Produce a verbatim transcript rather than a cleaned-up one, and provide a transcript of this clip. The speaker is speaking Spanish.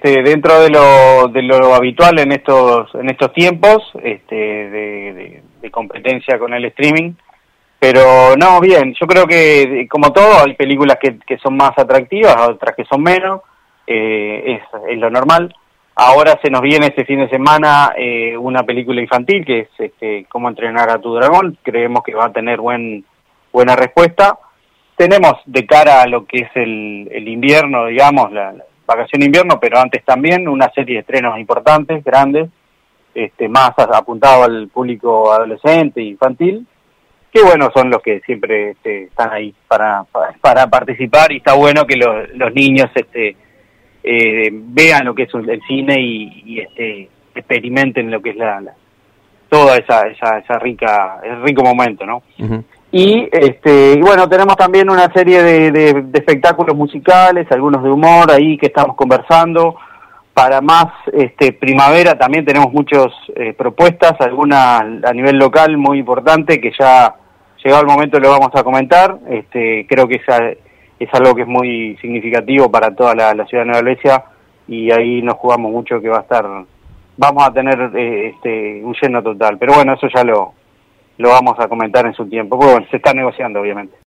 este, dentro de lo, de lo habitual en estos, en estos tiempos, este, de, de, de competencia con el streaming. Pero no, bien, yo creo que como todo hay películas que, que son más atractivas, otras que son menos, eh, es, es lo normal. Ahora se nos viene este fin de semana eh, una película infantil que es este, Cómo entrenar a tu dragón, creemos que va a tener buen buena respuesta. Tenemos de cara a lo que es el, el invierno, digamos, la, la vacación de invierno, pero antes también una serie de estrenos importantes, grandes, este, más apuntado al público adolescente e infantil, que bueno, son los que siempre este, están ahí para, para, para participar, y está bueno que los, los niños este, eh, vean lo que es el cine y, y este, experimenten lo que es la, la toda esa, esa, esa rica, el rico momento, ¿no? Uh-huh. Y este, y bueno, tenemos también una serie de, de, de espectáculos musicales, algunos de humor ahí que estamos conversando. Para más este, primavera también tenemos muchas eh, propuestas, algunas a nivel local muy importante, que ya llegado el momento lo vamos a comentar. Este, creo que esa, es algo que es muy significativo para toda la, la ciudad de Nueva Albesia, y ahí nos jugamos mucho que va a estar, vamos a tener eh, este, un lleno total. Pero bueno, eso ya lo, lo vamos a comentar en su tiempo, porque bueno, se está negociando obviamente.